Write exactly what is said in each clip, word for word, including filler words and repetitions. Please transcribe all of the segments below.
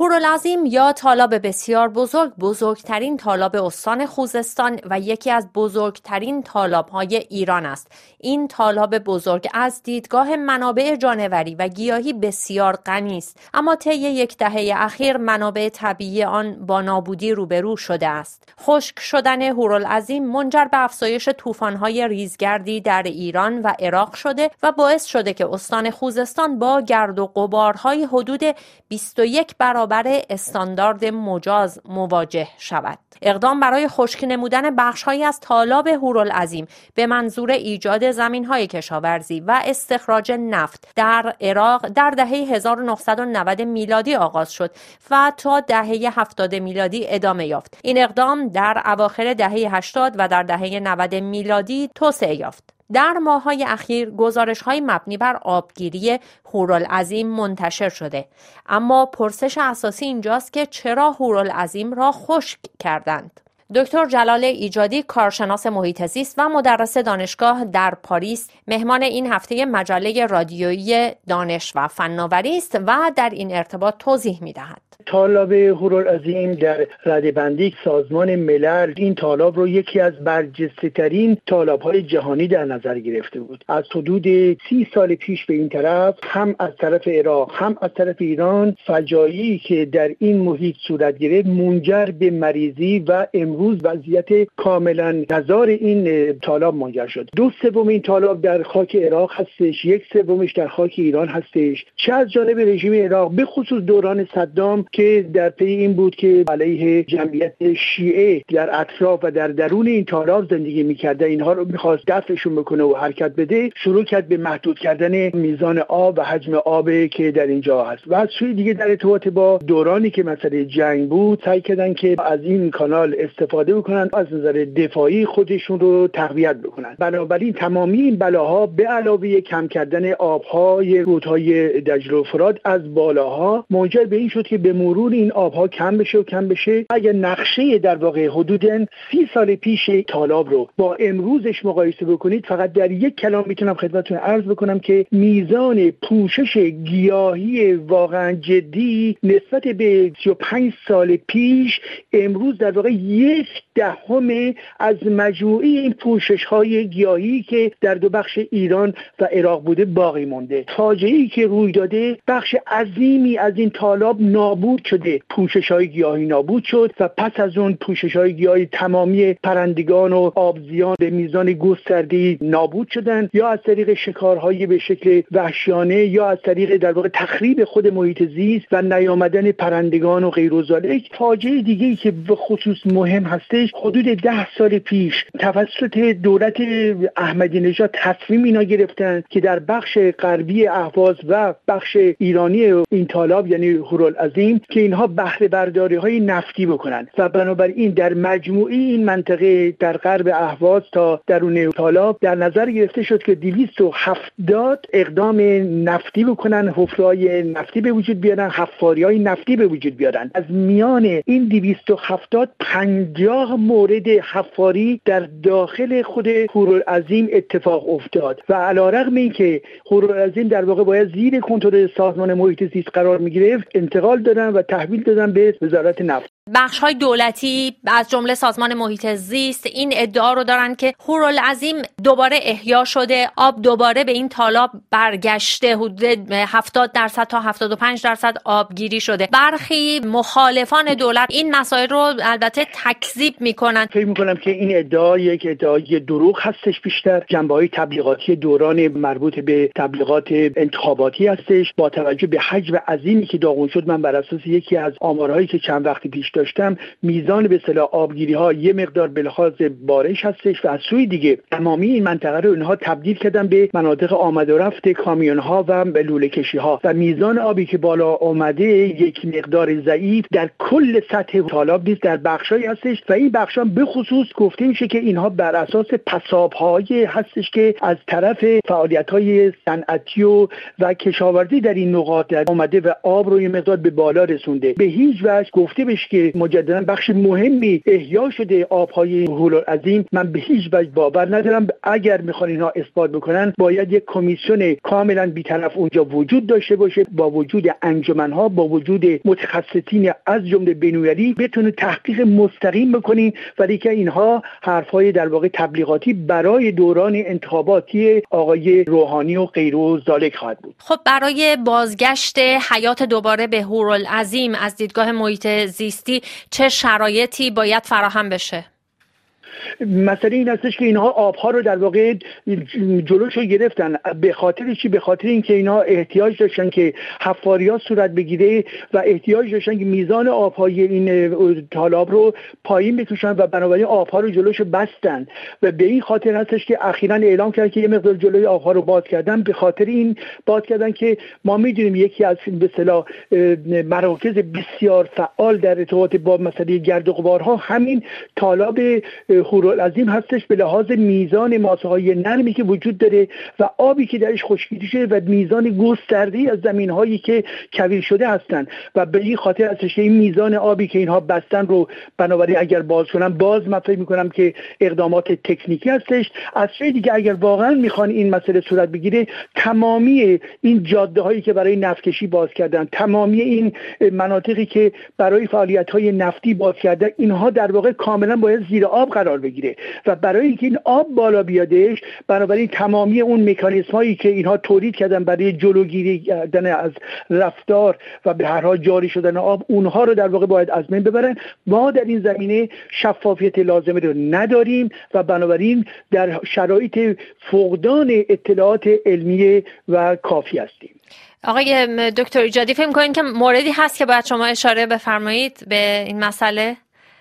هورالعظیم یا تالاب بسیار بزرگ بزرگترین تالاب استان خوزستان و یکی از بزرگترین تالاب‌های ایران است. این تالاب بزرگ از دیدگاه منابع جانوری و گیاهی بسیار غنی است، اما طی یک دهه اخیر منابع طبیعی آن با نابودی روبرو شده است. خشک شدن هورالعظیم منجر به افزایش طوفان‌های ریزگردی در ایران و عراق شده و باعث شده که استان خوزستان با گرد و غبارهای حدود بیست و یک برابر استاندارد مجاز مواجه شود. اقدام برای خشک نمودن بخش‌هایی از تالاب هورالعظیم به منظور ایجاد زمین‌های کشاورزی و استخراج نفت در عراق در دهه هزار و نهصد و نود میلادی آغاز شد و تا دهه هفتاد میلادی ادامه یافت. این اقدام در اواخر دهه هشتاد و در دهه نود میلادی توسعه یافت. در ماه‌های اخیر گزارش‌های مبنی بر آبگیری هورالعظیم منتشر شده، اما پرسش اساسی اینجاست که چرا هورالعظیم را خشک کردند؟ دکتر جلال ایجادی، کارشناس محیط زیست و مدرس دانشگاه در پاریس، مهمان این هفته مجله رادیویی دانش و فناوری است و در این ارتباط توضیح می‌دهد. تالاب هورالعظیم در رده‌بندی سازمان ملل این تالاب رو یکی از برجسته‌ترین تالاب‌های جهانی در نظر گرفته بود. از حدود سی سال پیش به این طرف هم از طرف عراق هم از طرف ایران فجایعی که در این محیط صورت گرفت منجر به مریضی و امروز وضعیت کاملا نزار این تالاب منجر شد. دو سوم این تالاب در خاک عراق هستش، یک سومش در خاک ایران هستش. چه از جانب رژیم عراق به خصوص دوران صدام که در پی این بود که علیه جمعیت شیعه در اطراف و در درون این تالاب زندگی می‌کرده، اینها رو می‌خواست دفعشون بکنه و حرکت بده، شروع کرد به محدود کردن میزان آب و حجم آب که در اینجا هست. و از سوی دیگه در ارتباط با دورانی که مسئله جنگ بود سعی کردن که از این کانال استفاده بکنن، از نظر دفاعی خودشون رو تقویت بکنن. بنابراین تمامی این بلاها به علاوه کم کردن آب‌های رودهای دجله و فرات از بالاها منجر به این شد که به مرور این آبها کم بشه و کم بشه. اگر نقشه در واقع حدوداً سی سال پیش تالاب رو با امروزش مقایسه بکنید، فقط در یک کلام میتونم خدمتتون عرض بکنم که میزان پوشش گیاهی واقعا جدی نسبت به سی و پنج سال پیش امروز در واقع یک دهم از مجموعه این پوشش‌های گیاهی که در دو بخش ایران و عراق بوده باقی مونده. فاجعه‌ای که روی داده، بخش عظیمی از این تالاب نابود شده، پوشش‌های گیاهی نابود شد و پس از اون پوشش‌های گیاهی تمامی پرندگان و آبزیان به میزان گسترده‌ای نابود شدن، یا از طریق شکارهای به شکل وحشیانه یا از طریق در واقع تخریب خود محیط زیست و نیامدن پرندگان و غیر و ذالک. فاجعه دیگه‌ای که به خصوص مهم هستش، حدود ده سال پیش توسط دولت احمدی نژاد تصمیم اینا گرفتن که در بخش غربی اهواز و بخش ایرانی این تالاب یعنی هورالعظیم که اینها بهره برداری های نفتی بکنن و بنابراین در مجموعه این منطقه در غرب اهواز تا درون تالاب در نظر گرفته شد که دویست و هفتاد اقدام نفتی بکنن، حفره‌های نفتی به وجود بیارن، حفاری‌های نفتی به وجود بیارن. از میان این دویست و هفتاد پنجاه مورد حفاری در داخل خود هورالعظیم اتفاق افتاد و علیرغم اینکه هورالعظیم در واقع باید زیر کنترل سازمان محیط زیست قرار می‌گرفت، انتقال دادن و تحویل دادن به وزارت نفت. بخش‌های دولتی از جمله سازمان محیط زیست این ادعا رو دارن که هورالعظیم دوباره احیا شده، آب دوباره به این تالاب برگشته، حدود هفتاد درصد تا هفتاد و پنج درصد آبگیری شده. برخی مخالفان دولت این مسائل رو البته تکذیب میکنن. فکر میکنم که این ادعا یک ادعای دروغ هستش، بیشتر جنبه‌های تبلیغاتی دوران مربوط به تبلیغات انتخاباتی هستش. با توجه به حجم عظیمی که داغون شد، من بر اساس یکی از آمارهایی که چند وقتی پیش داشتم میزان به اصطلاح آبگیری ها یه مقدار به لحاظ بارش هستش و از سوی دیگه تمامی این منطقه رو اینها تبدیل کردن به مناطق آمد و رفت کامیون ها و لوله کشی ها و میزان آبی که بالا اومده یک مقدار ضعیف در کل سطح تالاب نیست، در بخشایی هستش و این بخشا به خصوص گفته میشه که اینها بر اساس پساب های هستش که از طرف فعالیت های صنعتی و و کشاورزی در این نقاط اومده و آب رو یه مقدار به بالا رسونده. به هیچ وجه گفته بشه که که مجددا بخش مهمی احیا شده آبهای هورالعظیم، من به هیچ وجه باور ندارم. اگر میخوان اینها اثبات بکنن باید یک کمیسیون کاملا بی‌طرف اونجا وجود داشته باشه، با وجود انجمنها، با وجود متخصصین از جمله بین‌المللی بتونه تحقیق مستقیم بکنین، ولی که اینها حرفهای در واقع تبلیغاتی برای دوران انتخاباتی آقای روحانی و غیره و ذالک خواهد بود. خب برای بازگشت حیات دوباره به هورالعظیم از دیدگاه محیط زیستی چه شرایطی باید فراهم بشه؟ مسئله این هستش که اینها آبها رو در واقع جلوش رو گرفتن. به خاطر چی؟ به خاطر اینکه اینها احتیاج داشتن که حفاریات صورت بگیره و احتیاج داشتن که میزان آبهای این تالاب رو پایین بکشن و بنابراین آبها رو جلوش بستن و به این خاطر هستش که اخیراً اعلام کردن که یه مقدار جلوی آبها رو باز کردن. به خاطر این باز کردن که ما میدونیم یکی از به اصطلاح مراکز بسیار فعال در ارتباط با مسئله گرد و غبارها همین تالاب هورالعظیم هستش، به لحاظ میزان ماسه‌های نرمی که وجود داره و آبی که درش خشکیده شده و میزان گسترده‌ای از زمین‌هایی که کویر شده هستند و به این خاطر هستش که این میزان آبی که اینها بستن رو بنابراین اگر باز کنن، باز من فکر می‌کنم که اقدامات تکنیکی هستش. از جای دیگه اگر واقعا میخوان این مسئله صورت بگیره، تمامی این جاده‌هایی که برای نفتکشی باز کردن، تمامی این مناطقی که برای فعالیت‌های نفتی باز کردن، اینها در واقع کاملا باید زیر آب قرار بگیره و برای اینکه این آب بالا بیادش، بنابراین تمامی اون مکانیزم هایی که اینها تولید کردن برای جلوگیری کردن از رفتار و به هر حال جاری شدن آب، اونها رو در واقع باید از بین ببرن. ما در این زمینه شفافیت لازمه رو نداریم و بنابراین در شرایط فقدان اطلاعات علمی و کافی هستیم. آقای دکتر ایجادی، فکر می‌کنید که موردی هست که باید شما اشاره بفرمایید به این مسئله؟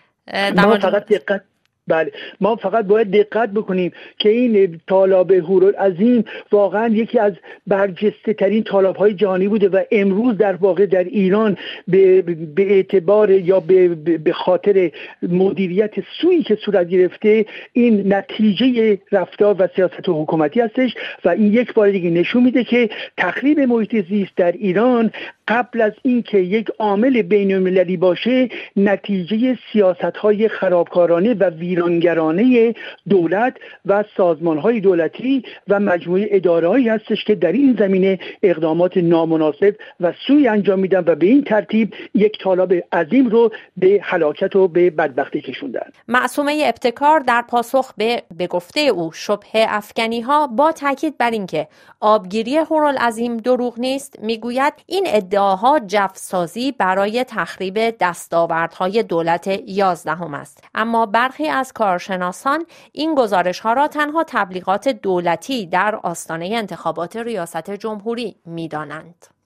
ما فقط دقت بله ما فقط باید دقت بکنیم که این تالاب هورالعظیم واقعا یکی از برجسته ترین تالاب های جهانی بوده و امروز در واقع در ایران به, به اعتبار یا به, به خاطر مدیریت سویی که صورت گرفته، این نتیجه رفتار و سیاست حکومتی هستش و این یک بار دیگه نشون میده که تخریب محیط زیست در ایران قبل از اینکه یک عامل بین‌المللی باشه، نتیجه سیاست‌های خرابکارانه و ویرانگرانه دولت و سازمان‌های دولتی و مجموعه اداره‌هایی هستش که در این زمینه اقدامات نامناسب و سوء انجام میدن و به این ترتیب یک تالاب عظیم رو به هلاکت و به بدبختی کشوندن. معصومه ابتکار در پاسخ به به گفته او شبهه افکنی‌ها با تاکید بر اینکه آبگیری هورالعظیم دروغ نیست، میگوید این ادعاها جفسازی برای تخریب دستاوردهای دولت یازدهم است. اما برخی از کارشناسان این گزارش‌ها را تنها تبلیغات دولتی در آستانه انتخابات ریاست جمهوری می‌دانند.